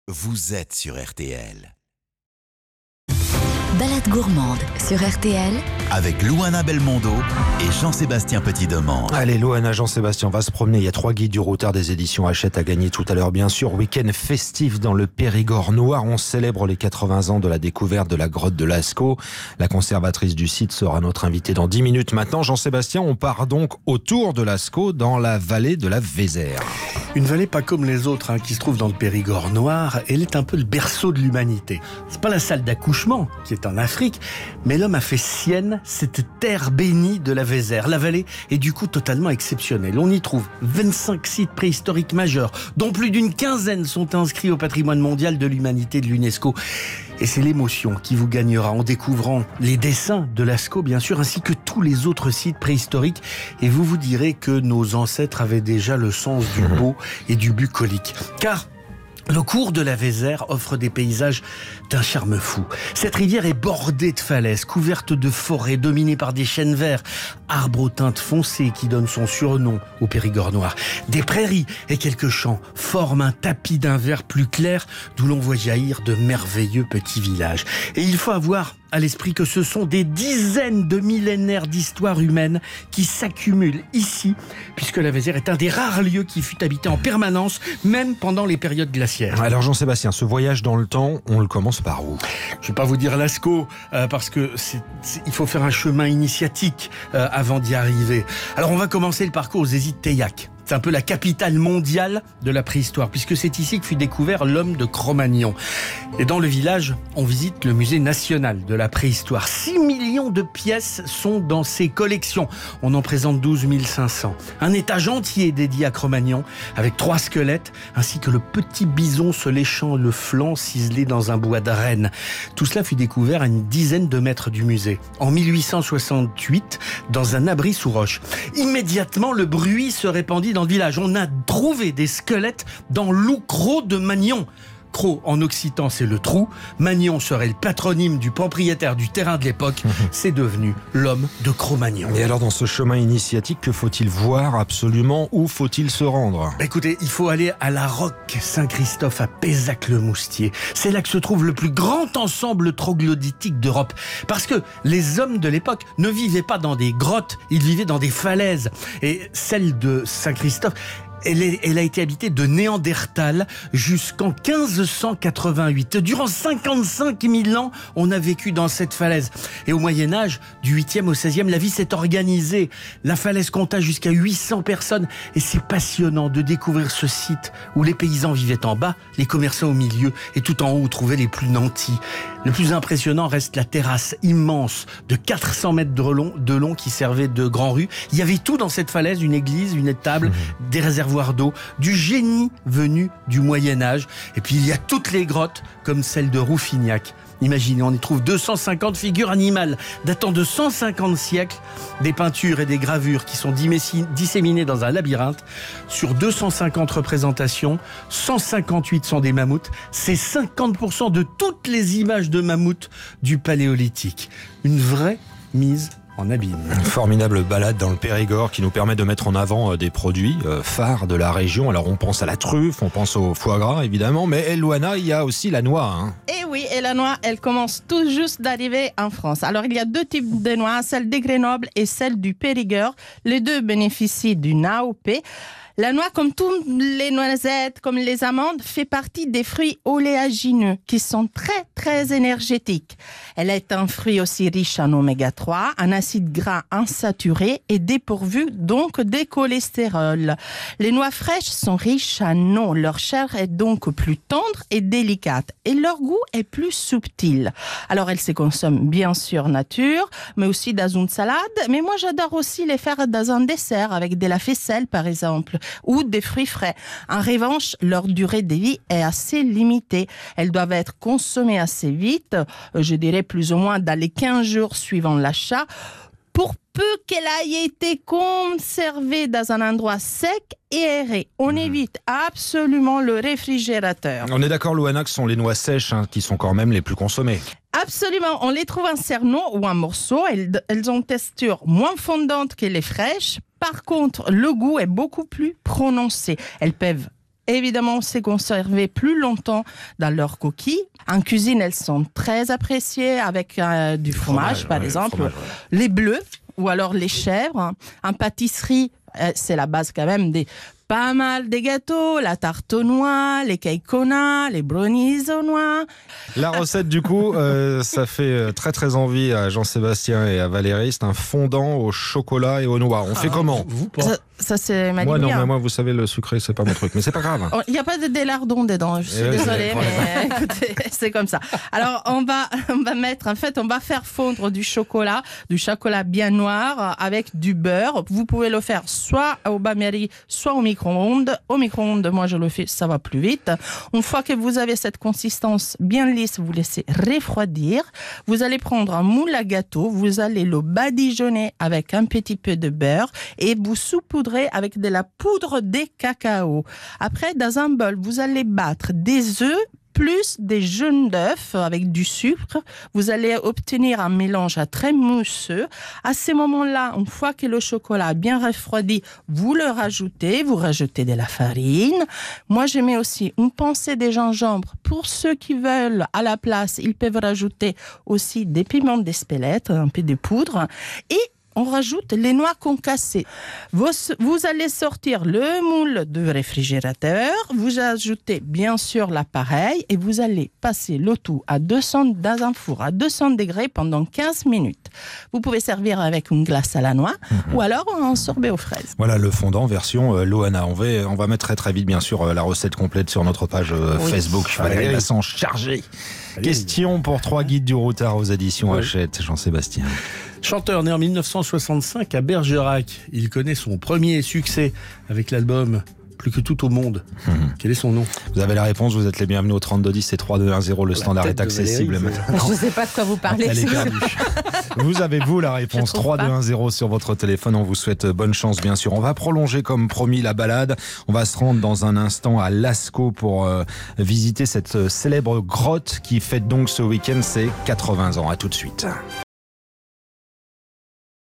vous êtes sur RTL. Balade gourmande sur RTL Avec Louana Belmondo et Jean-Sébastien Petit-Demande. Allez, Louana, Jean-Sébastien, on va se promener. Il y a 3 guides du routard des éditions Hachette à gagner tout à l'heure, bien sûr. Week-end festif dans le Périgord noir. On célèbre les 80 ans de la découverte de la grotte de Lascaux. La conservatrice du site sera notre invitée dans 10 minutes. Maintenant, Jean-Sébastien, on part donc autour de Lascaux dans la vallée de la Vézère. Une vallée pas comme les autres, qui se trouve dans le Périgord noir. Elle est un peu le berceau de l'humanité. C'est pas la salle d'accouchement qui est en Afrique, mais l'homme a fait sienne cette terre bénie de la Vézère. La vallée est du coup totalement exceptionnelle. On y trouve 25 sites préhistoriques majeurs, dont plus d'une quinzaine sont inscrits au patrimoine mondial de l'humanité de l'UNESCO. Et c'est l'émotion qui vous gagnera en découvrant les dessins de Lascaux, bien sûr, ainsi que tous les autres sites préhistoriques. Et vous vous direz que nos ancêtres avaient déjà le sens du beau et du bucolique. Car le cours de la Vézère offre des paysages d'un charme fou. Cette rivière est bordée de falaises, couverte de forêts, dominée par des chênes verts, arbres aux teintes foncées qui donnent son surnom au Périgord noir. Des prairies et quelques champs forment un tapis d'un vert plus clair, d'où l'on voit jaillir de merveilleux petits villages. Et il faut avoir à l'esprit que ce sont des dizaines de millénaires d'histoire humaine qui s'accumulent ici, puisque la Vézère est un des rares lieux qui fut habité en permanence, même pendant les périodes glaciaires. Alors Jean-Sébastien, ce voyage dans le temps, on le commence par où ? Je ne vais pas vous dire Lascaux, parce que il faut faire un chemin initiatique avant d'y arriver. Alors on va commencer le parcours aux Hésites Teillac. C'est un peu la capitale mondiale de la préhistoire, puisque c'est ici que fut découvert l'homme de Cro-Magnon. Et dans le village, on visite le musée national de la préhistoire. 6 millions de pièces sont dans ses collections. On en présente 12 500. Un étage entier dédié à Cro-Magnon, avec 3 squelettes, ainsi que le petit bison se léchant le flanc ciselé dans un bois de renne. Tout cela fut découvert à une dizaine de mètres du musée, en 1868, dans un abri sous roche. Immédiatement, le bruit se répandit dans le village. On a trouvé des squelettes dans l'Oucro de Magnon. Cro en occitan, c'est le trou. Magnon serait le patronyme du propriétaire du terrain de l'époque. C'est devenu l'homme de Cro-Magnon. Et alors dans ce chemin initiatique, que faut-il voir absolument ? Où faut-il se rendre ? Écoutez, il faut aller à la Roque Saint-Christophe à Pézac-le-Moustier. C'est là que se trouve le plus grand ensemble troglodytique d'Europe. Parce que les hommes de l'époque ne vivaient pas dans des grottes, ils vivaient dans des falaises. Et celle de Saint-Christophe, elle a été habitée de Néandertal jusqu'en 1588. Durant 55 000 ans, on a vécu dans cette falaise. Et au Moyen-Âge, du 8e au 16e, la vie s'est organisée. La falaise compta jusqu'à 800 personnes. Et c'est passionnant de découvrir ce site où les paysans vivaient en bas, les commerçants au milieu, et tout en haut, on trouvait les plus nantis. Le plus impressionnant reste la terrasse immense de 400 mètres de long qui servait de grand rue. Il y avait tout dans cette falaise, une église, une étable, des réservoirs d'eau, du génie venu du Moyen-Âge. Et puis il y a toutes les grottes, comme celle de Rouffignac. Imaginez, on y trouve 250 figures animales datant de 150 siècles, des peintures et des gravures qui sont disséminées dans un labyrinthe. Sur 250 représentations, 158 sont des mammouths. C'est 50% de toutes les images de mammouths du Paléolithique. Une vraie mise en abîme. Une formidable balade dans le Périgord qui nous permet de mettre en avant des produits phares de la région. Alors on pense à la truffe, on pense au foie gras évidemment, mais Louana, il y a aussi la noix. Et oui, et la noix, elle commence tout juste d'arriver en France. Alors il y a 2 types de noix, celle de Grenoble et celle du Périgord. Les 2 bénéficient d'une AOP. La noix, comme toutes les noisettes, comme les amandes, fait partie des fruits oléagineux qui sont très, très énergétiques. Elle est un fruit aussi riche en oméga 3, en acides gras insaturés et dépourvu donc des cholestérols. Les noix fraîches sont riches en eau. Leur chair est donc plus tendre et délicate et leur goût est plus subtil. Alors, elles se consomment bien sûr nature, mais aussi dans une salade. Mais moi, j'adore aussi les faire dans un dessert avec de la faisselle, par exemple, ou des fruits frais. En revanche, leur durée de vie est assez limitée. Elles doivent être consommées assez vite, je dirais plus ou moins dans les 15 jours suivant l'achat, pour peu qu'elle ait été conservée dans un endroit sec et aéré. On évite absolument le réfrigérateur. On est d'accord, Louana, que ce sont les noix sèches qui sont quand même les plus consommées. Absolument, on les trouve en cerneau ou en morceaux. Elles ont une texture moins fondante que les fraîches. Par contre, le goût est beaucoup plus prononcé. Elles peuvent évidemment, c'est conservé plus longtemps dans leur coquille. En cuisine, elles sont très appréciées avec du fromage, par exemple. Les bleus ou alors les chèvres. En pâtisserie, c'est la base quand même pas mal des gâteaux, la tarte aux noix, les cakes aux noix, les brownies aux noix. La recette du coup, ça fait très très envie à Jean-Sébastien et à Valérie. C'est un fondant au chocolat et aux noix. On fait comment? Ça c'est ma Moi non, ligne. mais moi vous savez le sucré c'est pas mon truc, mais c'est pas grave. Il n'y a pas de délardon dedans, je suis désolée, mais écoutez, c'est comme ça. Alors on va faire fondre du chocolat bien noir avec du beurre. Vous pouvez le faire soit au bain-marie, soit au micro-ondes. Au micro-ondes, moi je le fais, ça va plus vite. Une fois que vous avez cette consistance bien lisse, vous laissez refroidir. Vous allez prendre un moule à gâteau, vous allez le badigeonner avec un petit peu de beurre et vous saupoudrez avec de la poudre de cacao. Après, dans un bol, vous allez battre des œufs plus des jaunes d'œufs avec du sucre. Vous allez obtenir un mélange très mousseux. À ce moment-là, une fois que le chocolat a bien refroidi, vous le rajoutez. Vous rajoutez de la farine. Moi, je mets aussi une pincée de gingembre. Pour ceux qui veulent, à la place, ils peuvent rajouter aussi des piments d'Espelette, un peu de poudre. Et on rajoute les noix concassées. Vous allez sortir le moule du réfrigérateur, vous ajoutez bien sûr l'appareil et vous allez passer le tout dans un four à 200 degrés pendant 15 minutes. Vous pouvez servir avec une glace à la noix ou alors un sorbet aux fraises. Voilà le fondant version Loana. On va mettre très très vite bien sûr la recette complète sur notre page Facebook. Valérie va s'en charger. Question pour 3 guides du routard aux éditions Hachette, Jean-Sébastien. Chanteur né en 1965 à Bergerac, il connaît son premier succès avec l'album Plus que tout au monde. Quel est son nom? Vous avez la réponse, vous êtes les bienvenus au 3210 et 3210, le standard est accessible. Je ne sais pas de quoi vous parlez. Elle est perdue. Vous avez la réponse 3210 sur votre téléphone. On vous souhaite bonne chance bien sûr. On va prolonger comme promis la balade. On va se rendre dans un instant à Lascaux pour visiter cette célèbre grotte qui fête donc ce week-end ses 80 ans. À tout de suite.